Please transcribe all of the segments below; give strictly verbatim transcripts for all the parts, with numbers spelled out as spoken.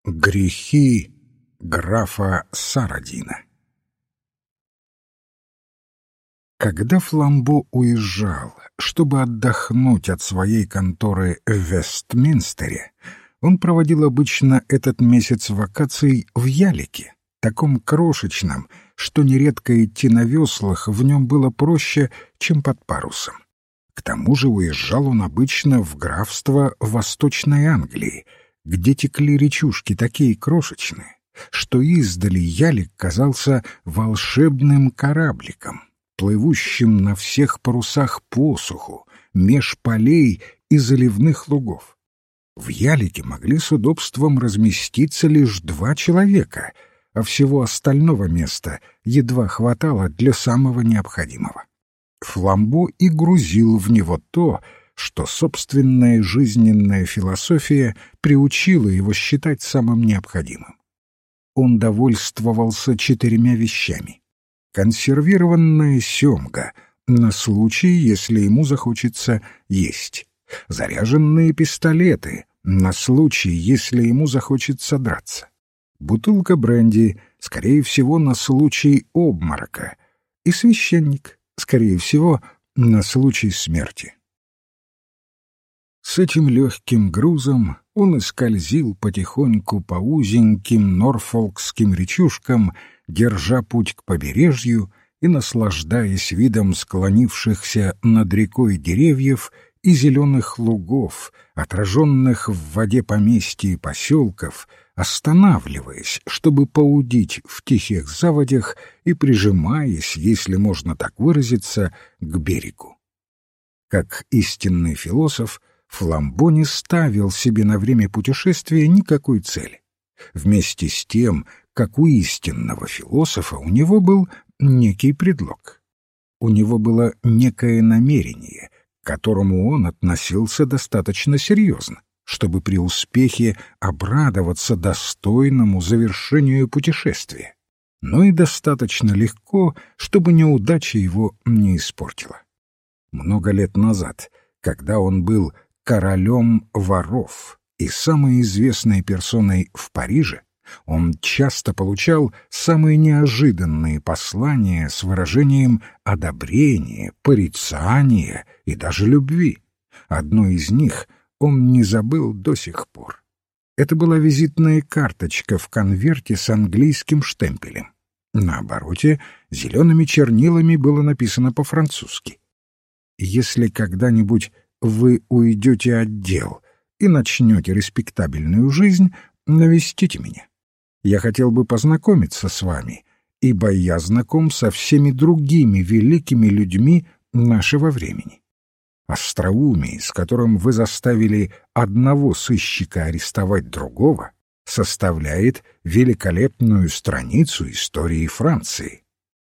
Грехи графа Сарадина. Когда Фламбо уезжал, чтобы отдохнуть от своей конторы в Вестминстере, он проводил обычно этот месяц вакаций в ялике, таком крошечном, что нередко идти на веслах в нем было проще, чем под парусом. К тому же уезжал он обычно в графство Восточной Англии, где текли речушки такие крошечные, что издали ялик казался волшебным корабликом, плывущим на всех парусах по суху, меж полей и заливных лугов. В ялике могли с удобством разместиться лишь два человека, а всего остального места едва хватало для самого необходимого. Фламбо и грузил в него то, что собственная жизненная философия приучила его считать самым необходимым. Он довольствовался четырьмя вещами. Консервированная семга на случай, если ему захочется есть. Заряженные пистолеты на случай, если ему захочется драться. Бутылка бренди, скорее всего, на случай обморока. И священник, скорее всего, на случай смерти. С этим легким грузом он и скользил потихоньку по узеньким норфолкским речушкам, держа путь к побережью и наслаждаясь видом склонившихся над рекой деревьев и зеленых лугов, отраженных в воде поместья и поселков, останавливаясь, чтобы поудить в тихих заводях и прижимаясь, если можно так выразиться, к берегу. Как истинный философ, Фламбо не ставил себе на время путешествия никакой цели. Вместе с тем, как у истинного философа, у него был некий предлог. У него было некое намерение, к которому он относился достаточно серьезно, чтобы при успехе обрадоваться достойному завершению путешествия, но и достаточно легко, чтобы неудача его не испортила. Много лет назад, когда он был королем воров и самой известной персоной в Париже, он часто получал самые неожиданные послания с выражением одобрения, порицания и даже любви. Одно из них он не забыл до сих пор. Это была визитная карточка в конверте с английским штемпелем. На обороте зелеными чернилами было написано по-французски: «Если когда-нибудь вы уйдете от дел и начнете респектабельную жизнь, навестите меня. Я хотел бы познакомиться с вами, ибо я знаком со всеми другими великими людьми нашего времени. Остроумие, с которым вы заставили одного сыщика арестовать другого, составляет великолепную страницу истории Франции».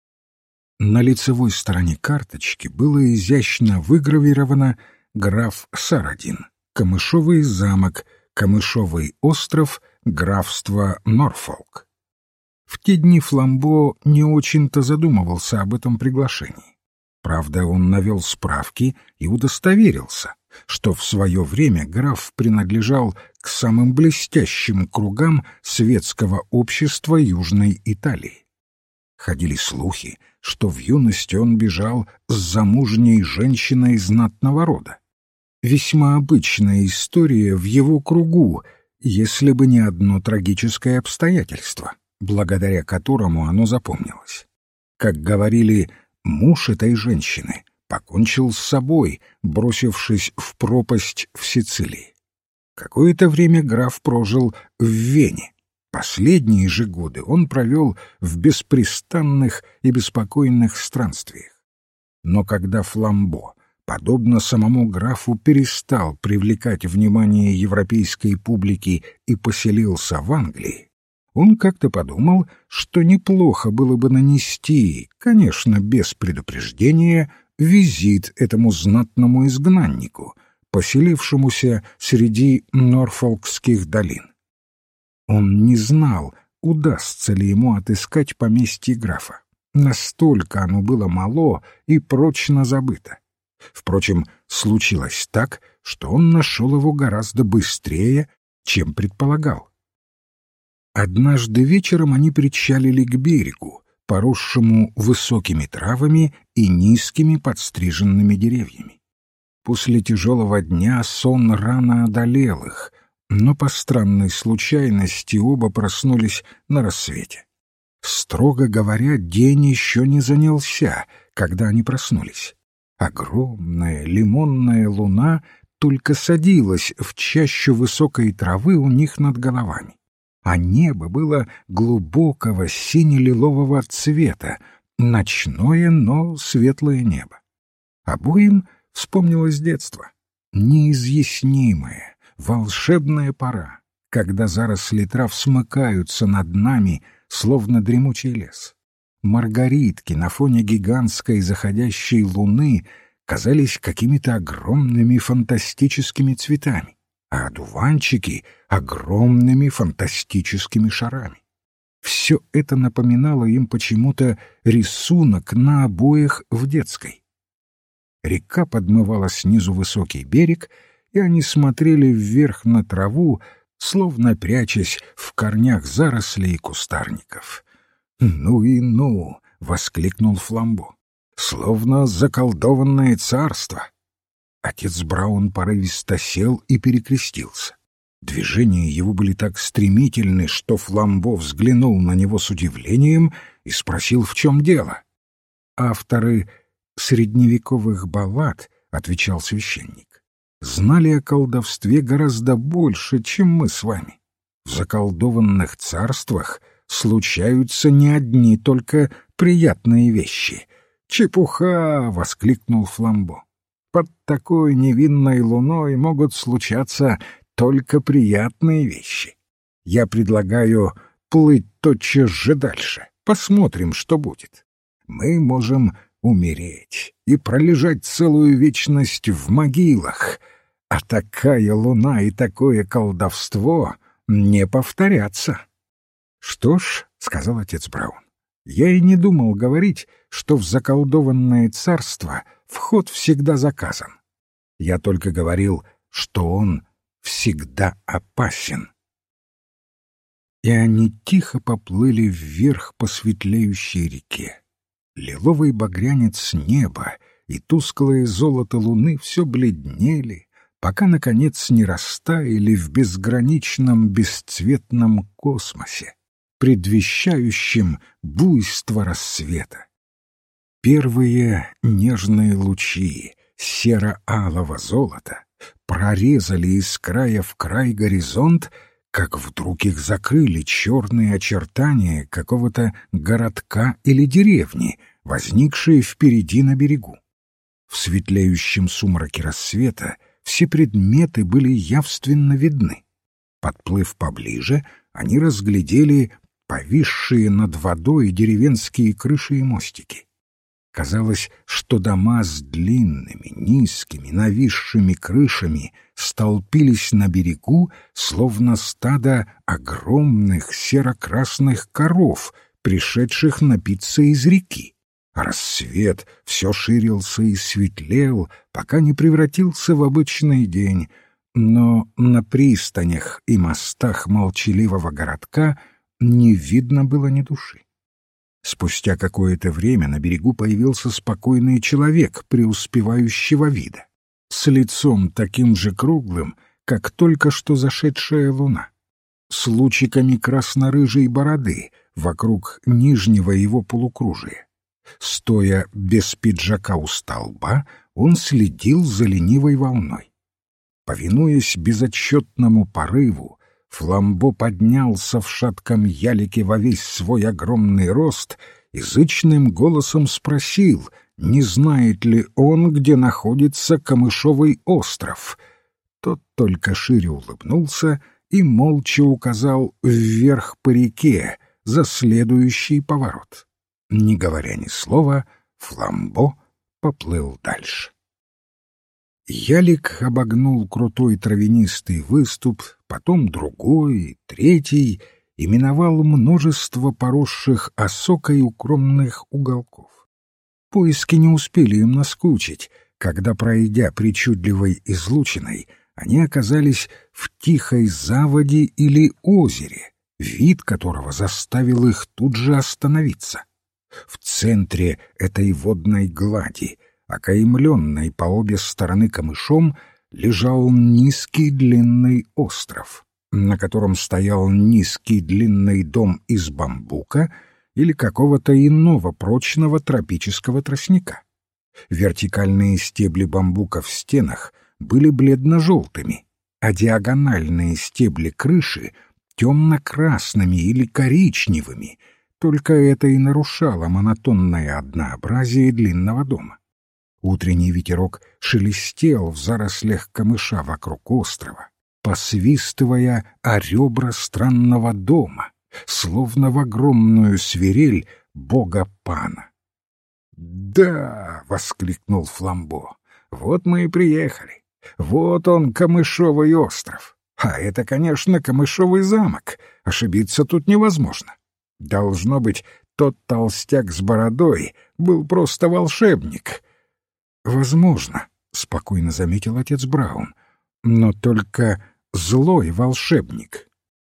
На лицевой стороне карточки было изящно выгравировано «Граф Сарадин, Камышовый замок, Камышовый остров, графство Норфолк». В те дни Фламбо не очень-то задумывался об этом приглашении. Правда, он навел справки и удостоверился, что в свое время граф принадлежал к самым блестящим кругам светского общества Южной Италии. Ходили слухи, что в юности он бежал с замужней женщиной знатного рода. Весьма обычная история в его кругу, если бы не одно трагическое обстоятельство, благодаря которому оно запомнилось. Как говорили, муж этой женщины покончил с собой, бросившись в пропасть в Сицилии. Какое-то время граф прожил в Вене. Последние же годы он провел в беспрестанных и беспокойных странствиях. Но когда Фламбо, подобно самому графу, перестал привлекать внимание европейской публики и поселился в Англии, он как-то подумал, что неплохо было бы нанести, конечно, без предупреждения, визит этому знатному изгнаннику, поселившемуся среди норфолкских долин. Он не знал, удастся ли ему отыскать поместье графа. Настолько оно было мало и прочно забыто. Впрочем, случилось так, что он нашел его гораздо быстрее, чем предполагал. Однажды вечером они причалили к берегу, поросшему высокими травами и низкими подстриженными деревьями. После тяжелого дня сон рано одолел их, но по странной случайности оба проснулись на рассвете. Строго говоря, день еще не занялся, когда они проснулись. Огромная лимонная луна только садилась в чащу высокой травы у них над головами, а небо было глубокого сине-лилового цвета, ночное, но светлое небо. Обоим вспомнилось детство, неизъяснимая, волшебная пора, когда заросли трав смыкаются над нами, словно дремучий лес. Маргаритки на фоне гигантской заходящей луны казались какими-то огромными фантастическими цветами, а одуванчики — огромными фантастическими шарами. Все это напоминало им почему-то рисунок на обоях в детской. Река подмывала снизу высокий берег, и они смотрели вверх на траву, словно прячась в корнях зарослей и кустарников. «Ну и ну!» — воскликнул Фламбо. «Словно заколдованное царство!» Отец Браун порывисто сел и перекрестился. Движения его были так стремительны, что Фламбо взглянул на него с удивлением и спросил, в чем дело. «Авторы средневековых баллад, — отвечал священник, — знали о колдовстве гораздо больше, чем мы с вами. В заколдованных царствах случаются не одни только приятные вещи». «Чепуха!» — воскликнул Фламбо. «Под такой невинной луной могут случаться только приятные вещи. Я предлагаю плыть тотчас же дальше. Посмотрим, что будет. Мы можем умереть и пролежать целую вечность в могилах, а такая луна и такое колдовство не повторятся». «Что ж, — сказал отец Браун, — я и не думал говорить, что в заколдованное царство вход всегда заказан. Я только говорил, что он всегда опасен». И они тихо поплыли вверх по светлеющей реке. Лиловый багрянец неба и тусклое золото луны все бледнели, пока, наконец, не растаяли в безграничном бесцветном космосе, предвещающем буйство рассвета. Первые нежные лучи серо-алого золота прорезали из края в край горизонт, как вдруг их закрыли черные очертания какого-то городка или деревни, возникшие впереди на берегу. В светлеющем сумраке рассвета все предметы были явственно видны. Подплыв поближе, они разглядели повисшие над водой деревенские крыши и мостики. Казалось, что дома с длинными, низкими, нависшими крышами столпились на берегу, словно стадо огромных серо-красных коров, пришедших напиться из реки. А рассвет все ширился и светлел, пока не превратился в обычный день, но на пристанях и мостах молчаливого городка не видно было ни души. Спустя какое-то время на берегу появился спокойный человек преуспевающего вида, с лицом таким же круглым, как только что зашедшая луна, с лучиками красно-рыжей бороды вокруг нижнего его полукружия. Стоя без пиджака у столба, он следил за ленивой волной. Повинуясь безотчетному порыву, Фламбо поднялся в шатком ялике во весь свой огромный рост и зычным голосом спросил, не знает ли он, где находится Камышовый остров. Тот только шире улыбнулся и молча указал вверх по реке за следующий поворот. Не говоря ни слова, Фламбо поплыл дальше. Ялик обогнул крутой травянистый выступ, потом другой, третий, и миновал множество поросших осокой укромных уголков. Поиски не успели им наскучить, когда, пройдя причудливой излучиной, они оказались в тихой заводе или озере, вид которого заставил их тут же остановиться. В центре этой водной глади, окаймленной по обе стороны камышом, лежал низкий длинный остров, на котором стоял низкий длинный дом из бамбука или какого-то иного прочного тропического тростника. Вертикальные стебли бамбука в стенах были бледно-желтыми, а диагональные стебли крыши — темно-красными или коричневыми. Только это и нарушало монотонное однообразие длинного дома. Утренний ветерок шелестел в зарослях камыша вокруг острова, посвистывая о ребра странного дома, словно в огромную свирель бога Пана. «Да!» — воскликнул Фламбо. «Вот мы и приехали. Вот он, Камышовый остров. А это, конечно, Камышовый замок. Ошибиться тут невозможно. Должно быть, тот толстяк с бородой был просто волшебник». «Возможно», — спокойно заметил отец Браун, — «но только злой волшебник».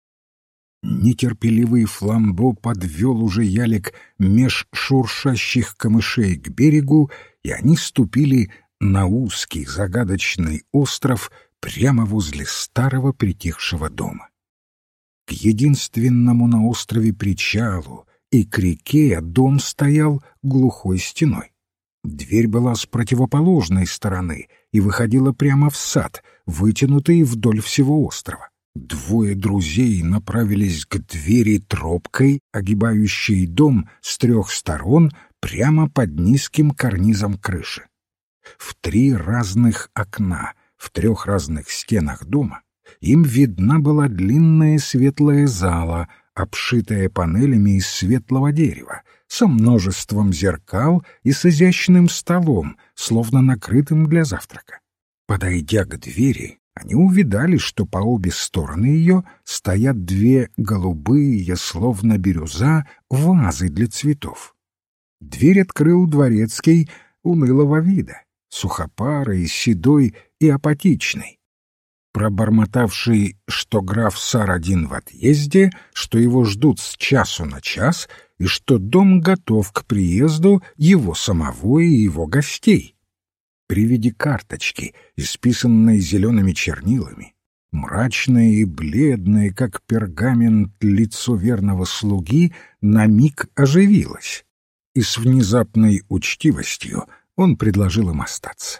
Нетерпеливый Фламбо подвел уже ялик меж шуршащих камышей к берегу, и они ступили на узкий загадочный остров прямо возле старого притихшего дома. К единственному на острове причалу и к реке дом стоял глухой стеной. Дверь была с противоположной стороны и выходила прямо в сад, вытянутый вдоль всего острова. Двое друзей направились к двери тропкой, огибающей дом с трех сторон прямо под низким карнизом крыши. В три разных окна, в трех разных стенах дома им видна была длинная светлая зала, обшитая панелями из светлого дерева, со множеством зеркал и с изящным столом, словно накрытым для завтрака. Подойдя к двери, они увидали, что по обе стороны ее стоят две голубые, словно бирюза, вазы для цветов. Дверь открыл дворецкий унылого вида, сухопарый, седой и апатичный, пробормотавший, что граф Сарадин в отъезде, что его ждут с часу на час и что дом готов к приезду его самого и его гостей. При виде карточки, исписанной зелеными чернилами, мрачное и бледное, как пергамент, лицо верного слуги на миг оживилось, и с внезапной учтивостью он предложил им остаться.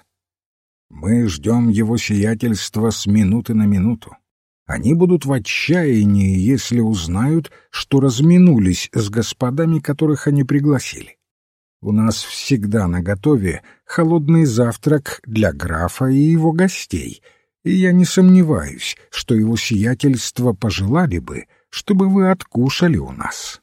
«Мы ждем его сиятельства с минуты на минуту. Они будут в отчаянии, если узнают, что разминулись с господами, которых они пригласили. У нас всегда наготове холодный завтрак для графа и его гостей, и я не сомневаюсь, что его сиятельство пожелали бы, чтобы вы откушали у нас».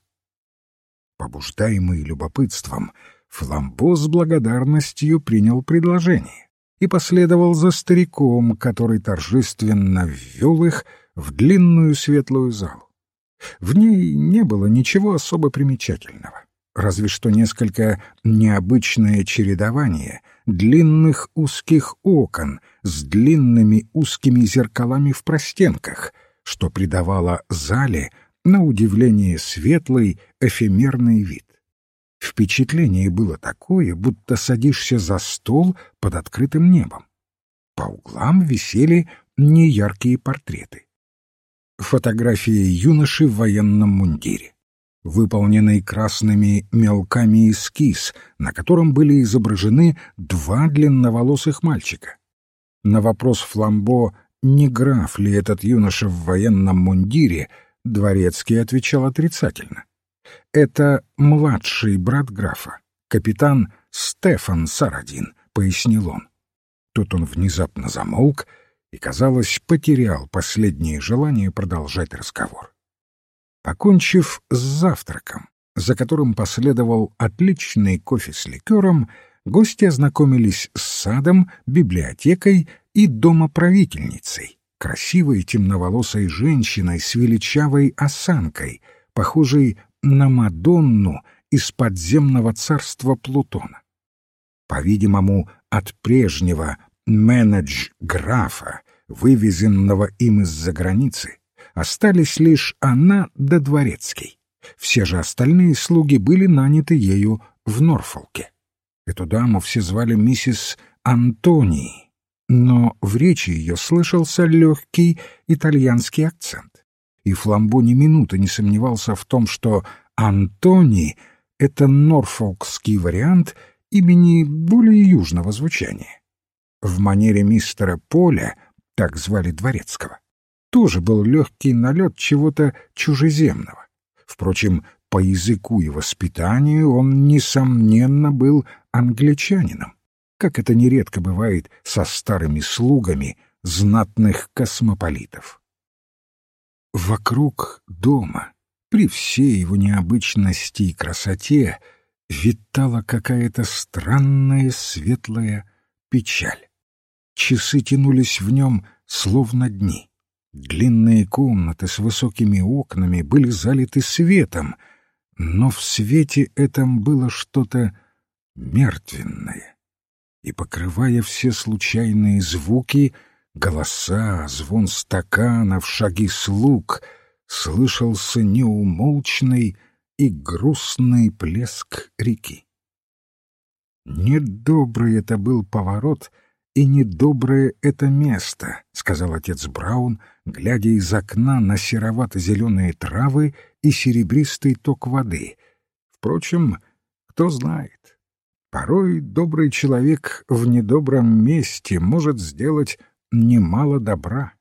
Побуждаемый любопытством, Фламбо с благодарностью принял предложение и последовал за стариком, который торжественно ввел их в длинную светлую залу. В ней не было ничего особо примечательного, разве что несколько необычное чередование длинных узких окон с длинными узкими зеркалами в простенках, что придавало зале на удивление светлый эфемерный вид. Впечатление было такое, будто садишься за стол под открытым небом. По углам висели неяркие портреты. Фотография юноши в военном мундире, выполненный красными мелками эскиз, на котором были изображены два длинноволосых мальчика. На вопрос Фламбо, не граф ли этот юноша в военном мундире, дворецкий отвечал отрицательно. «Это младший брат графа, капитан Стефан Сарадин», — пояснил он. Тут он внезапно замолк и, казалось, потерял последнее желание продолжать разговор. Покончив с завтраком, за которым последовал отличный кофе с ликером, гости ознакомились с садом, библиотекой и домоправительницей, красивой темноволосой женщиной с величавой осанкой, похожей на Мадонну из подземного царства Плутона. По-видимому, от прежнего менедж-графа, вывезенного им из-за границы, Остались лишь она да дворецкий. Все же остальные слуги были наняты ею в Норфолке. Эту даму все звали миссис Антонии, но в речи ее слышался легкий итальянский акцент, и Фламбо ни минуты не сомневался в том, что Антони — это норфолкский вариант имени более южного звучания. В манере мистера Поля, так звали дворецкого, тоже был легкий налет чего-то чужеземного. Впрочем, по языку и воспитанию он, несомненно, был англичанином, как это нередко бывает со старыми слугами знатных космополитов. Вокруг дома, при всей его необычности и красоте, витала какая-то странная светлая печаль. Часы тянулись в нем словно дни. Длинные комнаты с высокими окнами были залиты светом, но в свете этом было что-то мертвенное. И, покрывая все случайные звуки, голоса, звон стаканов, шаги слуг, слышался неумолчный и грустный плеск реки. «Недобрый это был поворот, и недоброе это место», — сказал отец Браун, глядя из окна на серовато-зеленые травы и серебристый ток воды. «Впрочем, кто знает, порой добрый человек в недобром месте может сделать немало добра».